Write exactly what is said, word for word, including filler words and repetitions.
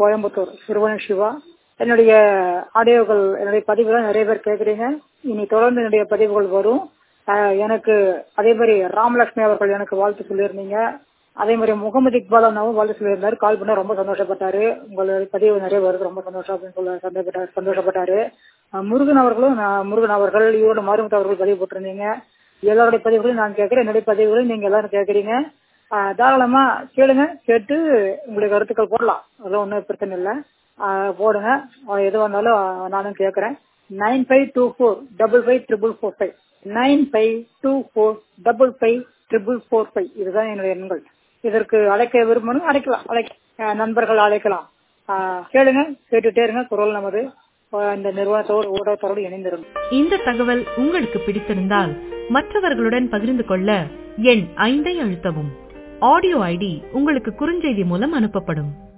கோயம்புத்தூர் சிறுவன் சிவா. என்னுடைய ஆடியோக்கள் என்னுடைய பதிவுகள் நிறைய பேர் கேட்குறீங்க. இனி தொடர்ந்து என்னுடைய பதிவுகள் வரும். எனக்கு அதே மாதிரி ராமலட்சுமி அவர்கள் எனக்கு வாழ்த்து சொல்லியிருந்தீங்க. அதே மாதிரி முகமது இக்பால் அண்ணாவும் வாழ்த்து சொல்லியிருந்தாரு. கால் பண்ண ரொம்ப சந்தோஷப்பட்டாரு. உங்களுடைய பதிவு நிறைய வருது, ரொம்ப சந்தோஷம் அப்படின்னு சொல்ல சந்தோஷப்பட்டாரு சந்தோஷப்பட்டாரு முருகன் அவர்களும் முருகன் அவர்கள் இவரோட மருமத் அவர்கள் பதிவு போட்டிருந்தீங்க. எல்லாருடைய பதிவுகளையும் நான் கேட்கிறேன். என்னுடைய பதிவுகளையும் நீங்க எல்லாரும் கேட்கறீங்க. தாராளமா கேளுங்க, கேட்டு உங்களுடைய கருத்துக்கள் போடலாம். அதெல்லாம் ஒன்றும் பிரச்சனை இல்லை, போடுங்க. எது வந்தாலும் நானும் கேட்கறேன். Nine five two four double five triple four five nine five two four double five triple four five இதுதான் என்னுடைய எண்கள். இதற்கு அழைக்க விரும்பணும், அழைக்கலாம், அழைக்க நண்பர்கள் அழைக்கலாம். கேளுங்க, கேட்டுட்டே இருங்க. குரல் நமது இந்த நிறுவனத்தோடு ஊடகத்தோடு இணைந்திருங்க. இந்த தகவல் உங்களுக்கு பிடித்திருந்தால் மற்றவர்களுடன் பகிர்ந்து கொள்ள எண் ஐந்தை அழுத்தவும். ஆடியோ ஐடி உங்களுக்கு குறுஞ்செய்தி மூலம் அனுப்பப்படும்.